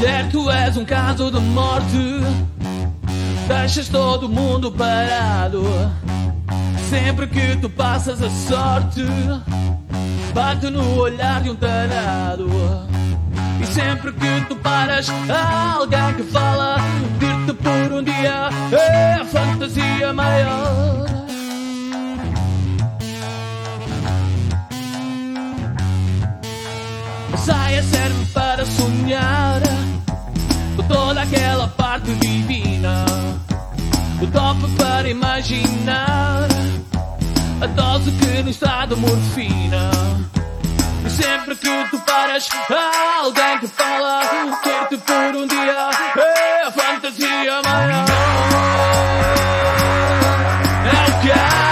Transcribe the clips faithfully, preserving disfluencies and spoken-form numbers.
Certo, és um caso de morte. Deixas todo mundo parado. Sempre que tu passas a sorte, bate no olhar de um tarado. E sempre que tu paras, há alguém que fala. Ter-te por um dia é a fantasia maior. A saia serve para sonhar com toda aquela parte divina. O top para imaginar a dose que nos dá de morfina. E sempre que tu paras, há alguém que fala. Ter-te por um dia é a fantasia maior. É o que há.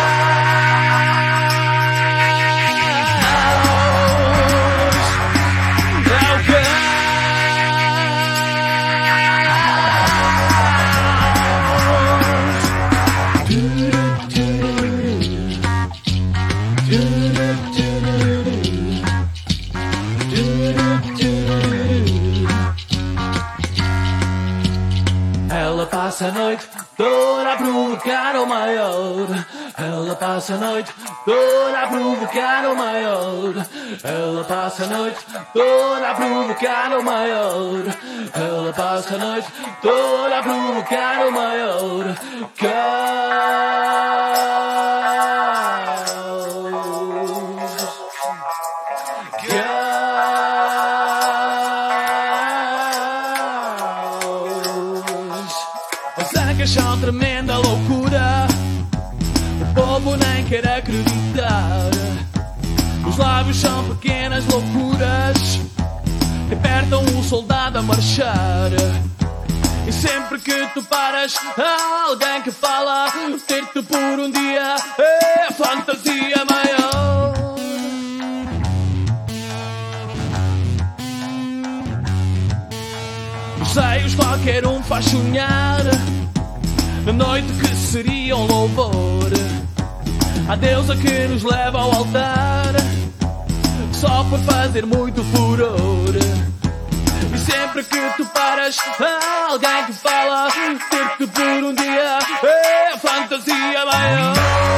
Ela passa a noite toda a provocar o maior. Ela passa a noite toda a provocar o maior. Ela passa a noite toda a provocar o maior. Ela passa a noite toda a provocar o maior. Os angas são tremenda loucura. O povo nem quer acreditar. Os lábios são pequenas loucuras que apertam o soldado a marchar. E sempre que tu paras, há alguém que fala. Ter-te por um dia é a fantasia maior. Os seios qualquer um faz sonhar na noite que seria um louvor à deusa que nos leva ao altar só por fazer muito furor. E sempre que tu paras, há alguém que fala. Ter-te por um dia é a fantasia maior.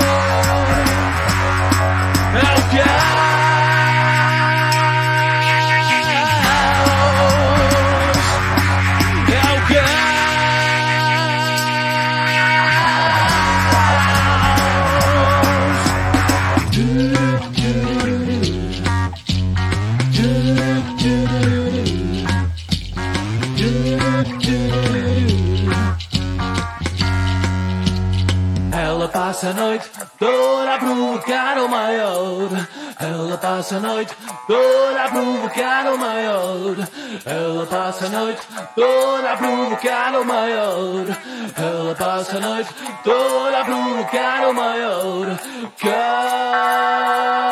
É o que há. Ela passa a noite toda a provocar o maior. Ela passa a noite toda a provocar o maior. Ela passa a noite toda a provocar o maior. Ela passa a noite toda a provocar o maior.